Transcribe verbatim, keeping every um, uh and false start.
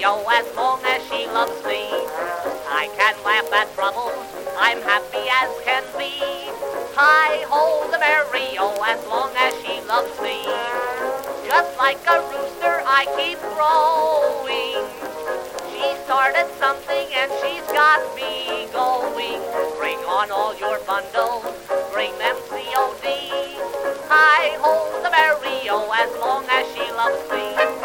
Mary-O, as long as she loves me. I can laugh at trouble, I'm happy as can be. Hi-ho, the Mary-O, as long as she loves me. Just like a rooster, I keep growing. She started something and she's got me going. Bring on all your bundles, bring them C O D. Hi-ho, the Mary-O, as long as she loves me.